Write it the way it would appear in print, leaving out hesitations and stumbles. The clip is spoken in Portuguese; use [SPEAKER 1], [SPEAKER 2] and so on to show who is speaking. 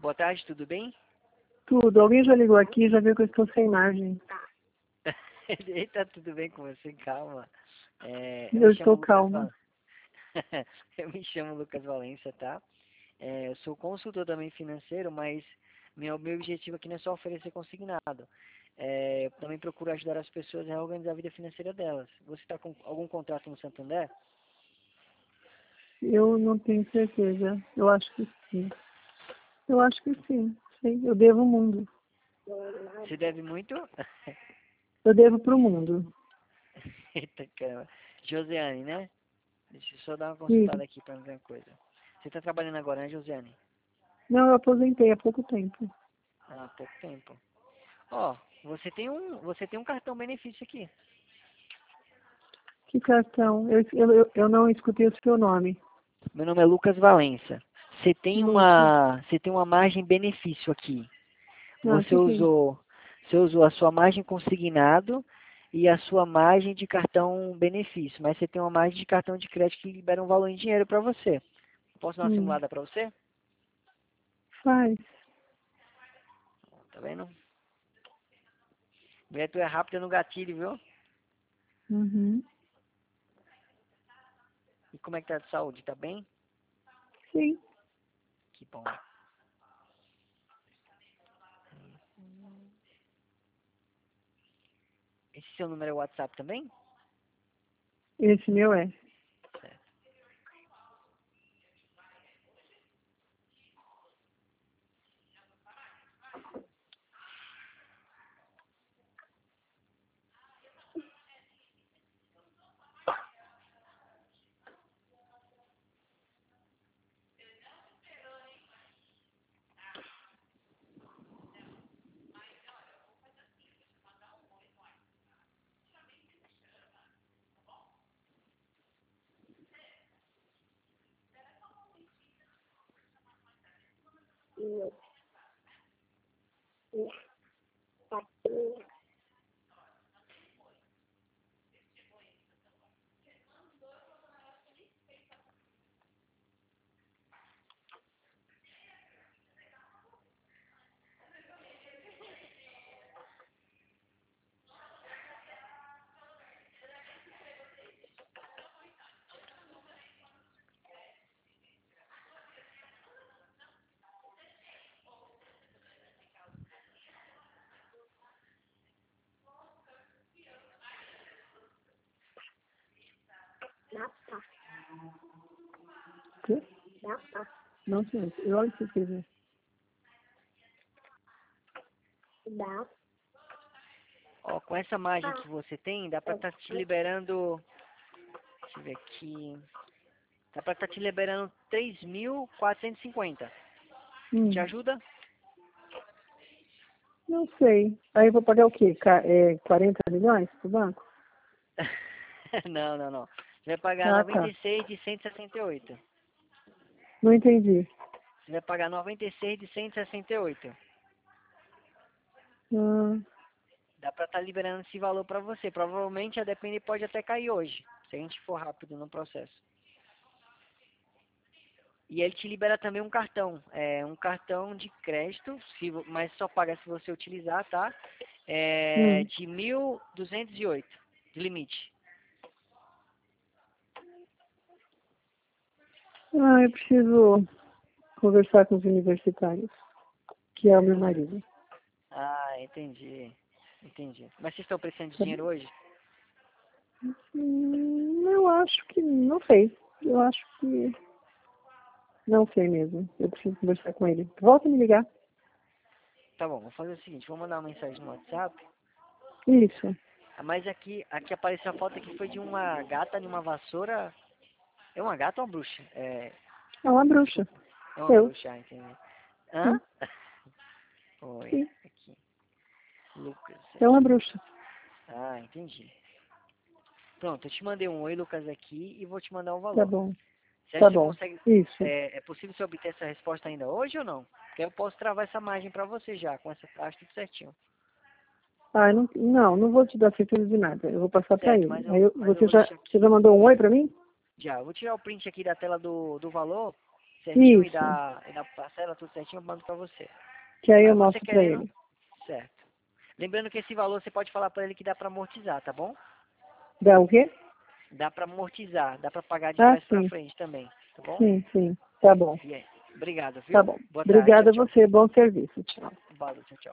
[SPEAKER 1] Boa tarde, tudo bem?
[SPEAKER 2] Tudo. Alguém já ligou aqui e já viu que eu estou sem imagem.
[SPEAKER 1] Eita, tudo bem com você? Calma.
[SPEAKER 2] Eu estou calma.
[SPEAKER 1] Eu me chamo Lucas Valença, tá? Eu sou consultor também financeiro, mas meu objetivo aqui não é só oferecer consignado. Eu também procuro ajudar as pessoas a reorganizar a vida financeira delas. Você está com algum contrato no Santander?
[SPEAKER 2] Eu não tenho certeza. Eu acho que sim. Eu acho que sim. Sim. Eu devo o mundo.
[SPEAKER 1] Você deve muito?
[SPEAKER 2] Eu devo para o mundo.
[SPEAKER 1] Eita, caramba. Josiane, né? Deixa eu só dar uma
[SPEAKER 2] E,
[SPEAKER 1] consultada aqui para ver uma coisa. Você está trabalhando agora, né, Josiane?
[SPEAKER 2] não, eu aposentei há pouco tempo.
[SPEAKER 1] Há pouco tempo. Ó, você tem um cartão benefício aqui.
[SPEAKER 2] Que cartão? Eu não escutei o seu nome.
[SPEAKER 1] Meu nome é Lucas Valença. Você tem
[SPEAKER 2] Lucas.
[SPEAKER 1] uma margem benefício aqui.
[SPEAKER 2] Ah, o
[SPEAKER 1] Você
[SPEAKER 2] que que é isso?
[SPEAKER 1] usou, você usou a sua margem consignado e a sua margem de cartão benefício, mas você tem uma margem de cartão de crédito que libera um valor em dinheiro para você. Posso dar uma simulada para você?
[SPEAKER 2] Faz.
[SPEAKER 1] Tá vendo? Mulher, tu é rápida no gatilho, viu?
[SPEAKER 2] Uhum.
[SPEAKER 1] E como é que tá de saúde? Tá bem?
[SPEAKER 2] Sim.
[SPEAKER 1] Que bom. Esse seu número é WhatsApp também?
[SPEAKER 2] Esse meu é.
[SPEAKER 1] Certo.
[SPEAKER 2] Quê? Não sei. Eu olho se quiser.
[SPEAKER 1] Ó, com essa margem que você tem, dá pra estar te liberando. Deixa eu ver aqui. Dá pra estar te liberando 3.450. Te
[SPEAKER 2] Hum.
[SPEAKER 1] ajuda?
[SPEAKER 2] Não sei. Aí eu vou pagar o quê? 40 milhões pro banco?
[SPEAKER 1] Não, não, não. Você vai pagar
[SPEAKER 2] Ah, tá.
[SPEAKER 1] 96 de 168.
[SPEAKER 2] Não entendi.
[SPEAKER 1] Você vai pagar 96 de 168.
[SPEAKER 2] Ah,
[SPEAKER 1] Dá pra estar liberando esse valor pra você. Provavelmente a depender pode até cair hoje, se a gente for rápido no processo. E ele te libera também um cartão. Um cartão de crédito, mas só paga se você utilizar, tá?
[SPEAKER 2] hum.
[SPEAKER 1] De 1.208 de limite.
[SPEAKER 2] Eu preciso conversar com os universitários, que é o meu marido.
[SPEAKER 1] Ah, entendi. Entendi. Mas vocês estão precisando de
[SPEAKER 2] Tá
[SPEAKER 1] dinheiro
[SPEAKER 2] bom?
[SPEAKER 1] hoje?
[SPEAKER 2] Eu acho que, não sei. Eu acho que, não sei mesmo. Eu preciso conversar com ele. Volta a me ligar.
[SPEAKER 1] Tá bom, vou fazer o seguinte, vou mandar uma mensagem no WhatsApp.
[SPEAKER 2] Isso.
[SPEAKER 1] Mas aqui apareceu a foto que foi de uma gata numa vassoura. É uma gata ou uma bruxa?
[SPEAKER 2] É uma bruxa.
[SPEAKER 1] Desculpa. É uma
[SPEAKER 2] Eu.
[SPEAKER 1] bruxa, entendi. Hã?
[SPEAKER 2] Sim.
[SPEAKER 1] Oi,
[SPEAKER 2] Sim.
[SPEAKER 1] aqui. Lucas,
[SPEAKER 2] É uma
[SPEAKER 1] aqui.
[SPEAKER 2] bruxa.
[SPEAKER 1] Ah, entendi. Pronto, eu te mandei um oi, Lucas, aqui e vou te mandar um
[SPEAKER 2] Tá
[SPEAKER 1] valor.
[SPEAKER 2] bom.
[SPEAKER 1] Você acha
[SPEAKER 2] Tá
[SPEAKER 1] que você
[SPEAKER 2] bom.
[SPEAKER 1] consegue...
[SPEAKER 2] Isso.
[SPEAKER 1] É possível você obter essa resposta ainda hoje ou não? Porque eu posso travar essa margem pra você já, com essa taxa tudo certinho.
[SPEAKER 2] Não vou te dar certeza de nada. Eu vou passar pra
[SPEAKER 1] Certo,
[SPEAKER 2] ele.
[SPEAKER 1] mas
[SPEAKER 2] Aí
[SPEAKER 1] eu
[SPEAKER 2] você
[SPEAKER 1] vou deixar
[SPEAKER 2] já
[SPEAKER 1] aqui.
[SPEAKER 2] mandou um oi pra mim?
[SPEAKER 1] Já, eu vou tirar o print aqui da tela do valor. certinho
[SPEAKER 2] Isso.
[SPEAKER 1] e da parcela tudo certinho, eu mando para você.
[SPEAKER 2] Que aí
[SPEAKER 1] Aí
[SPEAKER 2] eu
[SPEAKER 1] você
[SPEAKER 2] mostro pra ele.
[SPEAKER 1] certo. Lembrando que esse valor você pode falar para ele que dá para amortizar, tá bom?
[SPEAKER 2] Dá o quê?
[SPEAKER 1] Dá para amortizar, dá para pagar de
[SPEAKER 2] Ah,
[SPEAKER 1] trás para
[SPEAKER 2] sim.
[SPEAKER 1] frente também, tá bom?
[SPEAKER 2] Sim. Tá bom.
[SPEAKER 1] E aí, obrigado,
[SPEAKER 2] Tá
[SPEAKER 1] viu?
[SPEAKER 2] bom.
[SPEAKER 1] Boa tarde,
[SPEAKER 2] Obrigada a
[SPEAKER 1] tchau,
[SPEAKER 2] você. Bom serviço. Tchau.
[SPEAKER 1] tchau. Tchau, tchau.